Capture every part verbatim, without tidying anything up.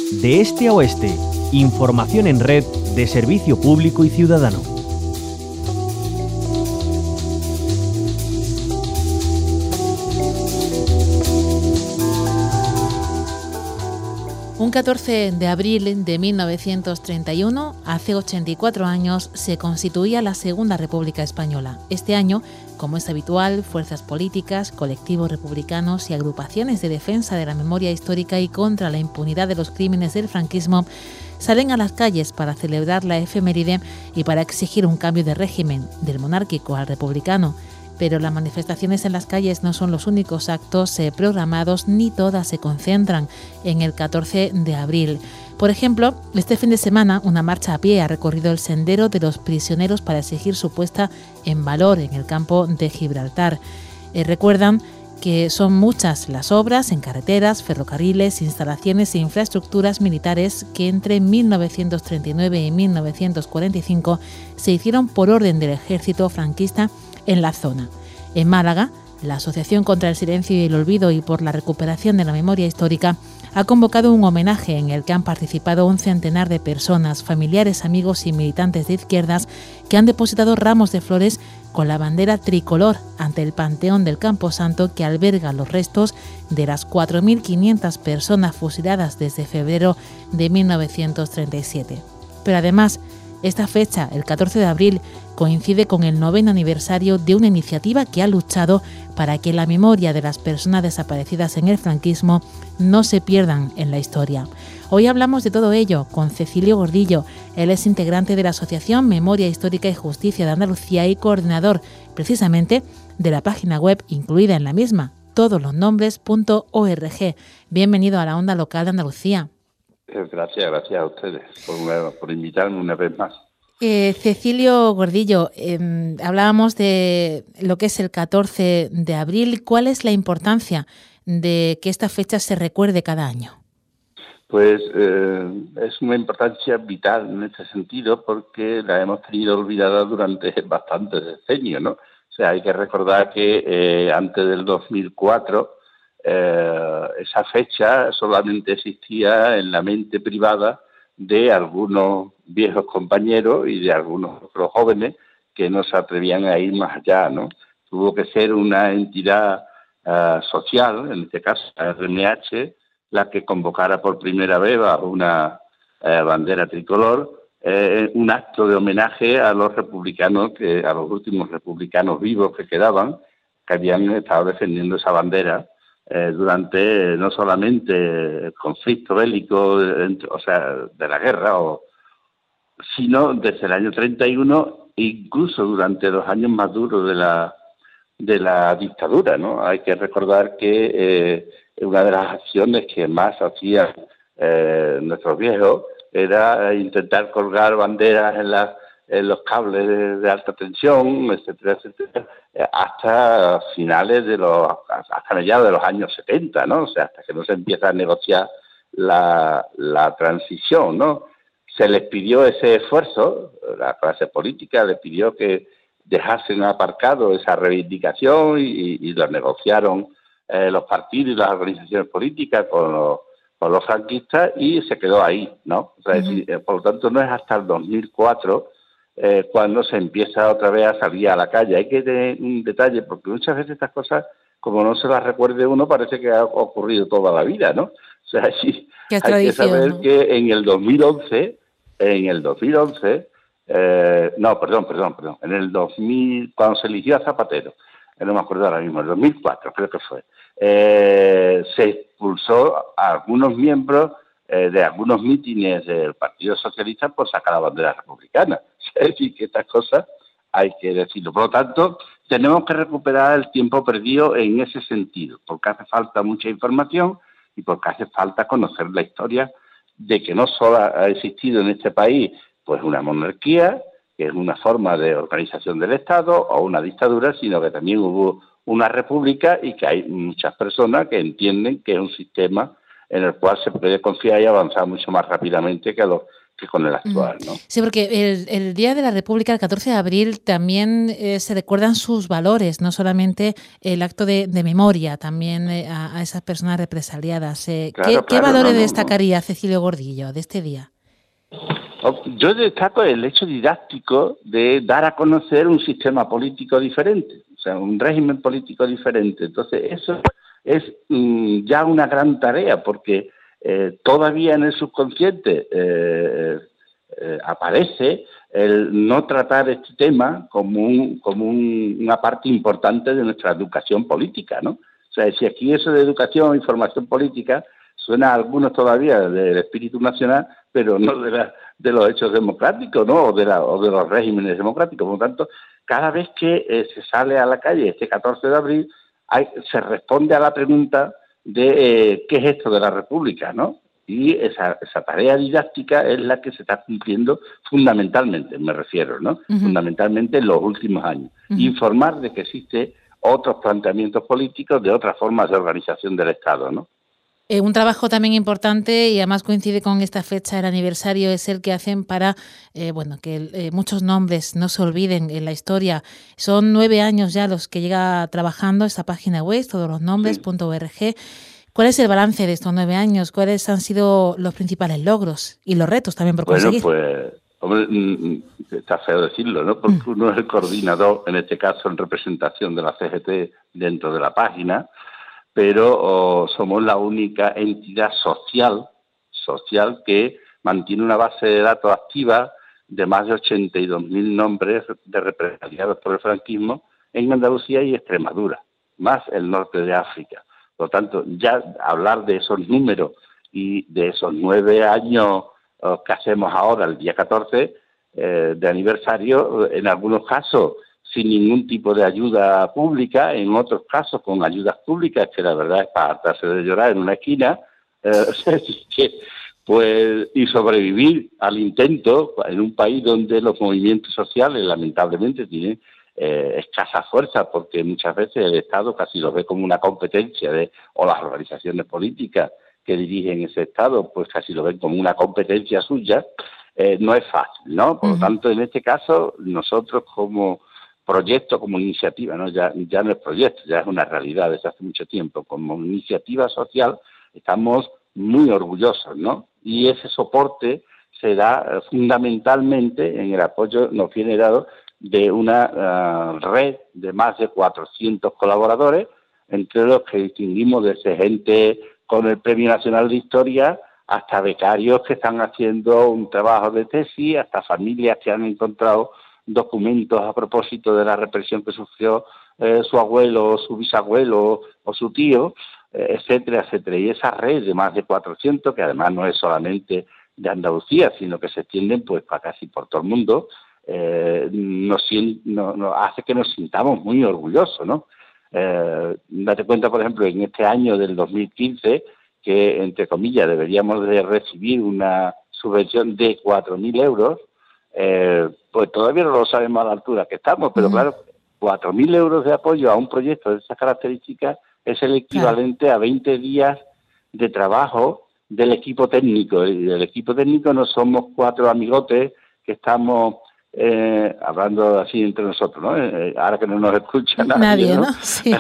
De este a oeste, información en red de servicio público y ciudadano. Un catorce de abril de mil novecientos treinta y uno, hace ochenta y cuatro años, se constituía la Segunda República Española. Este año, como es habitual, fuerzas políticas, colectivos republicanos y agrupaciones de defensa de la memoria histórica y contra la impunidad de los crímenes del franquismo salen a las calles para celebrar la efeméride y para exigir un cambio de régimen, del monárquico al republicano. Pero las manifestaciones en las calles no son los únicos actos eh, programados, ni todas se concentran en el catorce de abril. Por ejemplo, este fin de semana una marcha a pie ha recorrido el sendero de los prisioneros para exigir su puesta en valor en el campo de Gibraltar. Eh, recuerdan que son muchas las obras en carreteras, ferrocarriles, instalaciones e infraestructuras militares que entre mil novecientos treinta y nueve y mil novecientos cuarenta y cinco se hicieron por orden del ejército franquista en la zona. En Málaga, la Asociación contra el Silencio y el Olvido y por la Recuperación de la Memoria Histórica ha convocado un homenaje en el que han participado un centenar de personas, familiares, amigos y militantes de izquierdas que han depositado ramos de flores con la bandera tricolor ante el Panteón del Camposanto, que alberga los restos de las cuatro mil quinientas personas fusiladas desde febrero de mil novecientos treinta y siete. Pero además, esta fecha, el catorce de abril, coincide con el noveno aniversario de una iniciativa que ha luchado para que la memoria de las personas desaparecidas en el franquismo no se pierdan en la historia. Hoy hablamos de todo ello con Cecilio Gordillo. Él es integrante de la Asociación Memoria Histórica y Justicia de Andalucía y coordinador, precisamente, de la página web incluida en la misma, todoslosnombres punto org. Bienvenido a la Onda Local de Andalucía. Gracias, gracias a ustedes por, una, por invitarme una vez más. Eh, Cecilio Gordillo, eh, hablábamos de lo que es el catorce de abril. ¿Cuál es la importancia de que esta fecha se recuerde cada año? Pues eh, es una importancia vital en este sentido porque la hemos tenido olvidada durante bastantes decenios, ¿no? O sea, hay que recordar que eh, antes del dos mil cuatro eh, esa fecha solamente existía en la mente privada de algunos viejos compañeros y de algunos otros jóvenes que no se atrevían a ir más allá, ¿no? Tuvo que ser una entidad uh, social, en este caso la R N H, la que convocara por primera vez bajo una uh, bandera tricolor eh, un acto de homenaje a los republicanos, que a los últimos republicanos vivos que quedaban, que habían estado defendiendo esa bandera Eh, durante no solamente el conflicto bélico, o sea, de la guerra, o, sino desde el año treinta y uno, incluso durante los años más duros de la de la dictadura, ¿no? Hay que recordar que eh, una de las acciones que más hacían eh, nuestros viejos era intentar colgar banderas en la en los cables de, de alta tensión, etcétera, etcétera, hasta finales de los, hasta mediados de los años setenta, ¿no? O sea, hasta que no se empieza a negociar la, la transición, ¿no? Se les pidió ese esfuerzo, la clase política les pidió que dejasen aparcado esa reivindicación y, y lo negociaron eh, los partidos y las organizaciones políticas con los, con los franquistas y se quedó ahí, ¿no? O sea, uh-huh. es decir, por lo tanto, no es hasta el dos mil cuatro Eh, cuando se empieza otra vez a salir a la calle. Hay que tener un detalle, porque muchas veces estas cosas, como no se las recuerde uno, parece que ha ocurrido toda la vida, ¿no? O sea, sí, hay que saber, ¿no?, que en el dos mil once, en el dos mil once, eh, no, perdón, perdón, perdón, en el dos mil, cuando se eligió a Zapatero, no me acuerdo ahora mismo, en el dos mil cuatro creo que fue, eh, se expulsó a algunos miembros de algunos mítines del Partido Socialista por sacar la bandera republicana. Es decir, que estas cosas hay que decirlo. Por lo tanto, tenemos que recuperar el tiempo perdido en ese sentido, porque hace falta mucha información y porque hace falta conocer la historia de que no solo ha existido en este país pues una monarquía, que es una forma de organización del Estado, o una dictadura, sino que también hubo una república y que hay muchas personas que entienden que es un sistema en el cual se puede confiar y avanzar mucho más rápidamente que los que con el actual, ¿no? Sí, porque el, el Día de la República, el catorce de abril, también eh, se recuerdan sus valores, no solamente el acto de, de memoria, también eh, a, a esas personas represaliadas. Eh, Claro, ¿qué, claro, ¿Qué valores no, no, destacaría Cecilio Gordillo de este día? Yo destaco el hecho didáctico de dar a conocer un sistema político diferente, o sea, un régimen político diferente. Entonces, eso es mmm, ya una gran tarea, porque eh, todavía en el subconsciente eh, eh, aparece el no tratar este tema como, un, como un, una parte importante de nuestra educación política, ¿no? O sea, si aquí eso de educación y formación política suena a algunos todavía del espíritu nacional, pero no de, la, de los hechos democráticos, ¿no? O de, la, o de los regímenes democráticos. Por lo tanto, cada vez que eh, se sale a la calle este catorce de abril, hay, se responde a la pregunta de eh, qué es esto de la República, ¿no? Y esa, esa tarea didáctica es la que se está cumpliendo fundamentalmente, me refiero, ¿no? Uh-huh. Fundamentalmente en los últimos años. Uh-huh. Informar de que existe otros planteamientos políticos de otras formas de organización del Estado, ¿no? Eh, un trabajo también importante y además coincide con esta fecha, el aniversario, es el que hacen para eh, bueno que eh, muchos nombres no se olviden en la historia. Son nueve años ya los que lleva trabajando esta página web, todosloosnombres punto org. ¿Cuál es el balance de estos nueve años? ¿Cuáles han sido los principales logros y los retos también por bueno, conseguir? Bueno, pues, hombre, está feo decirlo, ¿no? Porque mm. uno es el coordinador, en este caso en representación de la C G T dentro de la página, pero oh, somos la única entidad social, social que mantiene una base de datos activa de más de ochenta y dos mil nombres de represaliados por el franquismo en Andalucía y Extremadura, más el norte de África. Por lo tanto, ya hablar de esos números y de esos nueve años oh, que hacemos ahora, el día catorce eh, de aniversario, en algunos casos sin ningún tipo de ayuda pública, en otros casos con ayudas públicas, que la verdad es para hartarse de llorar en una esquina, eh, pues y sobrevivir al intento en un país donde los movimientos sociales lamentablemente tienen eh, escasa fuerza, porque muchas veces el Estado casi lo ve como una competencia de, o las organizaciones políticas que dirigen ese Estado, pues casi lo ven como una competencia suya. Eh, no es fácil, ¿no? Por lo uh-huh. tanto, en este caso, nosotros como proyecto, como iniciativa, ¿no? Ya, ya no es proyecto, ya es una realidad desde hace mucho tiempo. Como iniciativa social estamos muy orgullosos, ¿no? Y ese soporte se da uh, fundamentalmente en el apoyo nos viene dado de una uh, red de más de cuatrocientos colaboradores, entre los que distinguimos desde gente con el Premio Nacional de Historia hasta becarios que están haciendo un trabajo de tesis, hasta familias que han encontrado documentos a propósito de la represión que sufrió eh, su abuelo, su bisabuelo o su tío, eh, etcétera, etcétera. Y esa red de más de cuatrocientos, que además no es solamente de Andalucía, sino que se extienden pues para casi por todo el mundo, eh, nos, nos, nos hace que nos sintamos muy orgullosos, ¿no? Eh, date cuenta, por ejemplo, en este año del dos mil quince, que, entre comillas, deberíamos de recibir una subvención de cuatro mil euros, eh, pues todavía no lo sabemos a la altura que estamos, pero uh-huh. claro, cuatro mil euros de apoyo a un proyecto de esas características es el equivalente claro. a veinte días de trabajo del equipo técnico. Y del equipo técnico no somos cuatro amigotes que estamos eh, hablando así entre nosotros, ¿no? Eh, ahora que no nos escucha nadie, nadie ¿no? ¿no? Sí.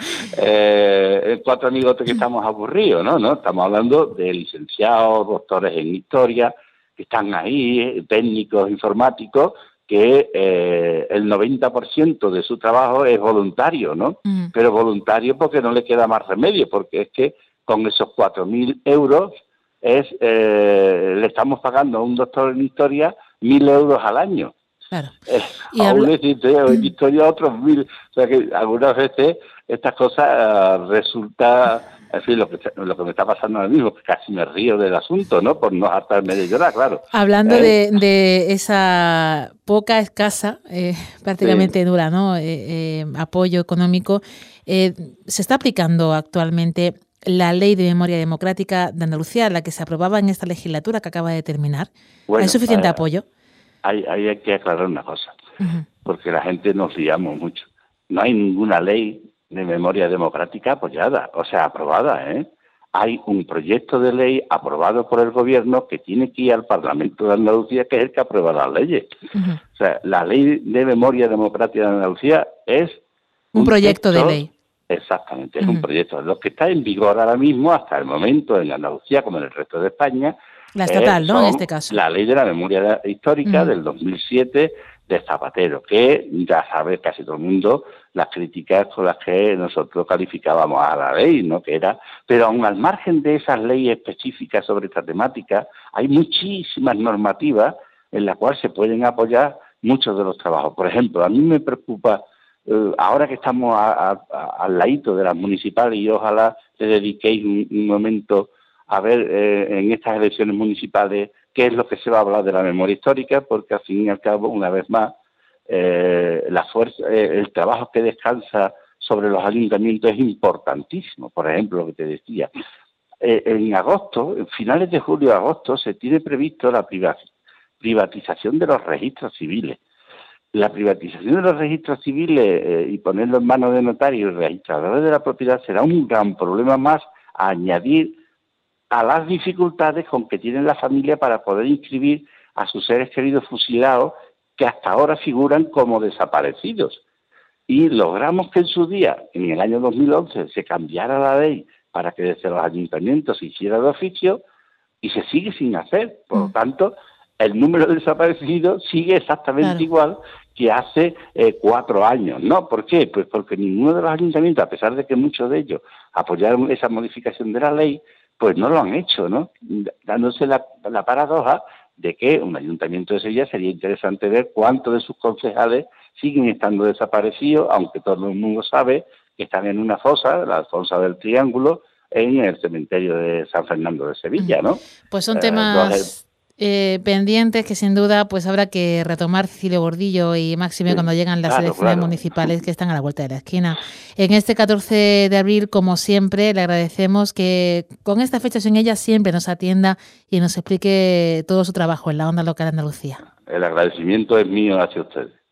eh, cuatro amigotes que estamos aburridos, ¿no? ¿no? Estamos hablando de licenciados, doctores en historia, que están ahí, técnicos informáticos, que eh, el noventa por ciento de su trabajo es voluntario, ¿no? Mm. Pero voluntario porque no le queda más remedio, porque es que con esos cuatro mil euros es, eh, le estamos pagando a un doctor en historia mil euros al año. Claro. Eh, y a habla... un historia, en historia otros mil. O sea que algunas veces estas cosas uh, resulta... En fin, lo que, lo que me está pasando ahora mismo, que casi me río del asunto, ¿no? Por no hartarme de llorar, claro. Hablando ¿Eh? de, de esa poca, escasa, eh, prácticamente sí. dura, ¿no? Eh, eh, apoyo económico, eh, se está aplicando actualmente la Ley de Memoria Democrática de Andalucía, la que se aprobaba en esta legislatura que acaba de terminar. Bueno, ¿hay suficiente eh, apoyo? Hay, hay que aclarar una cosa, uh-huh. porque la gente nos liamos mucho. No hay ninguna ley de memoria democrática apoyada, o sea, aprobada, ¿eh? hay un proyecto de ley aprobado por el Gobierno que tiene que ir al Parlamento de Andalucía, que es el que aprueba las leyes. Uh-huh. O sea, la Ley de Memoria Democrática de Andalucía es un, un proyecto texto, de ley. Exactamente, es uh-huh. un proyecto. Lo que está en vigor ahora mismo, hasta el momento, en Andalucía, como en el resto de España, la estatal, eh, ¿no? En este caso. La Ley de la Memoria Histórica uh-huh. del dos mil siete de Zapatero, que ya sabe casi todo el mundo las críticas con las que nosotros calificábamos a la ley, ¿no? Que era, pero aún al margen de esas leyes específicas sobre esta temática, hay muchísimas normativas en las cuales se pueden apoyar muchos de los trabajos. Por ejemplo, a mí me preocupa, eh, ahora que estamos a, a, a, al ladito de las municipales, y ojalá le dediquéis un, un momento a ver eh, en estas elecciones municipales qué es lo que se va a hablar de la memoria histórica, porque al fin y al cabo, una vez más, eh, la fuerza, eh, el trabajo que descansa sobre los ayuntamientos es importantísimo. Por ejemplo, lo que te decía, eh, en agosto, en finales de julio y agosto, se tiene previsto la privatización de los registros civiles. La privatización de los registros civiles eh, y ponerlo en manos de notarios y registradores de la propiedad será un gran problema más a añadir a las dificultades con que tiene la familia para poder inscribir a sus seres queridos fusilados que hasta ahora figuran como desaparecidos. Y logramos que en su día, en el año dos mil once, se cambiara la ley para que desde los ayuntamientos se hiciera de oficio y se sigue sin hacer. Por lo tanto, el número de desaparecidos sigue exactamente claro. igual que hace eh, cuatro años, ¿no? ¿Por qué? Pues porque ninguno de los ayuntamientos, a pesar de que muchos de ellos apoyaron esa modificación de la ley, pues no lo han hecho, ¿no? Dándose la, la paradoja de que un ayuntamiento de Sevilla sería interesante ver cuántos de sus concejales siguen estando desaparecidos, aunque todo el mundo sabe que están en una fosa, la fosa del Triángulo, en el cementerio de San Fernando de Sevilla, ¿no? Pues son temas eh, pendientes que sin duda pues habrá que retomar, Cecilio Gordillo y Máxime, sí, cuando llegan las claro, elecciones claro. municipales que están a la vuelta de la esquina. En este catorce de abril, como siempre, le agradecemos que con esta fecha sin ella siempre nos atienda y nos explique todo su trabajo en la Onda Local de Andalucía. El agradecimiento es mío hacia ustedes.